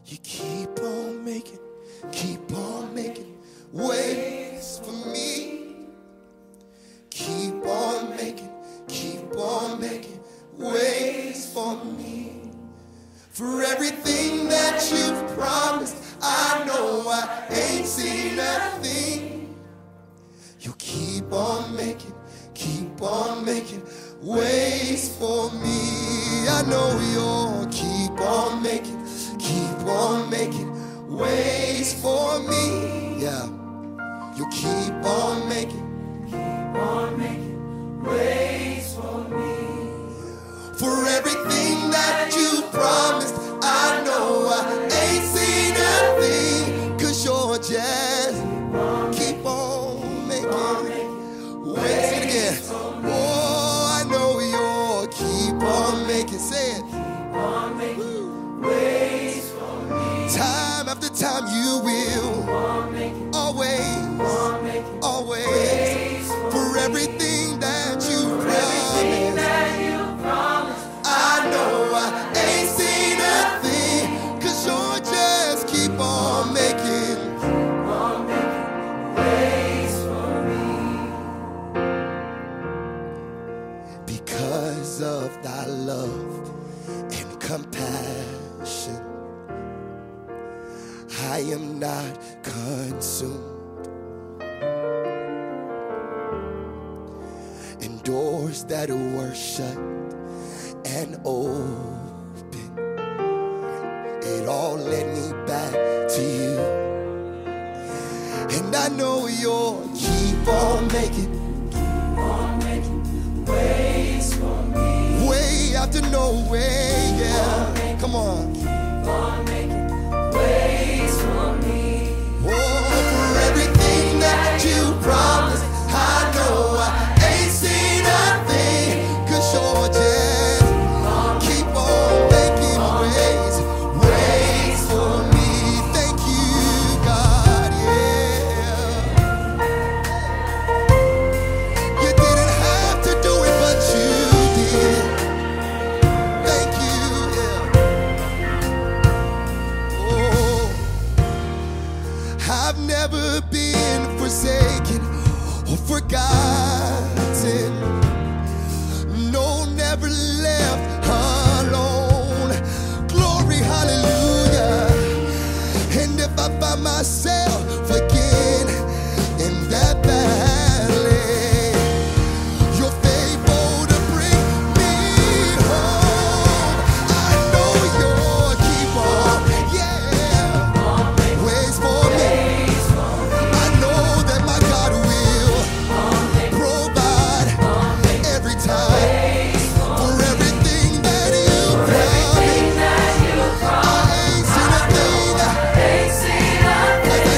You keep on making ways for me. Keep on making ways for me. For everything that you've promised, I know I ain't seen a thing. You keep on making ways for me. I know you'll keep on making ways for me. Yeah, you keep on making ways for me. For everything that you promised, I know I ain't seen a thing. 'Cause you're just keep on making ways. Say it again. Oh, I know you'll keep on making. Say it. Ways for me. Time after time you will. Always. For everything that you promised. I know I ain't seen a thing. 'Cause you're just keep on making ways for me. Because of thy love and compassion, I am not consumed. And doors that were shut and open, it all led me back to you. And I know you'll keep on making ways for me. Way after no way, yeah. Come on. Keep on making ways for me. Oh, for everything that you promised, I know I ain't seen a thing. 'Cause you're just keep on making ways for me. Thank you, God, yeah. You didn't have to do it, but you did. Thank you, yeah. Oh, I've never been forsaken or forgotten. No, never left alone. Glory, hallelujah. And if I find myself again in that valley, you're faithful to bring me home. I know you'll keep on, yeah, ways for me. I know that my God will provide every time. For everything that you promised, I ain't seen a thing. 'Cause I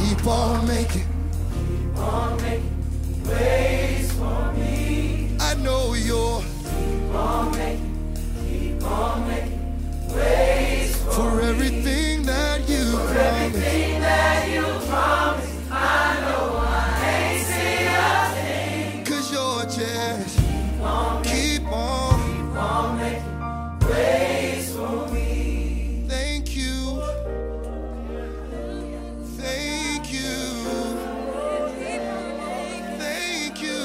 keep on making ways for me. I know you're Keep on making ways for everything that you promised. everything that you promised. I know I ain't seen a thing. 'Cause you're just keep on making ways for me. Thank you. Thank you. Thank you.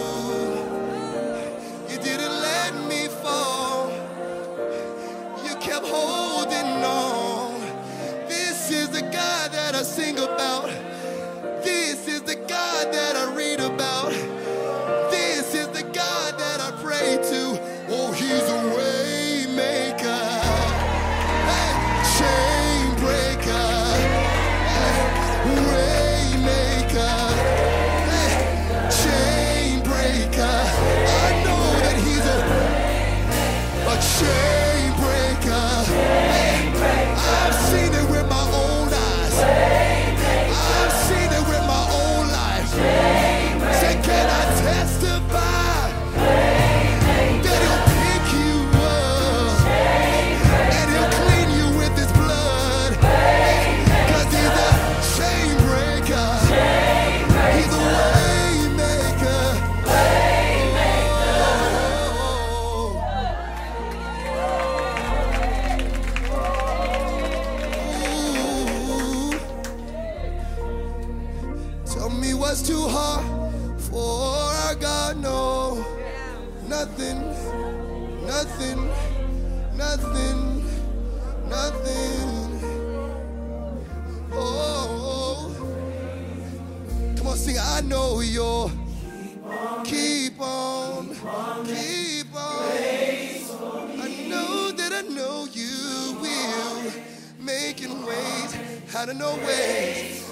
You didn't let me fall. You kept holding on. This is the God that I sing about. This is the God that I read about. This is the God that I pray to. Oh, he's a way maker. Hey, chain breaker. Hey, way maker. Hey, chain breaker. I know that he's a chain breaker. Hey, I've seen it with my own eyes. I've seen it with my own life. Say, can I testify that he'll pick you up and he'll clean you with his blood? 'Cause he's a chain breaker. He's a way maker. Ooh. Tell me what's too hard for our God? No, nothing, nothing, nothing, nothing. Oh, come on, sing. I know you're keep on. I know you will making ways out of no way.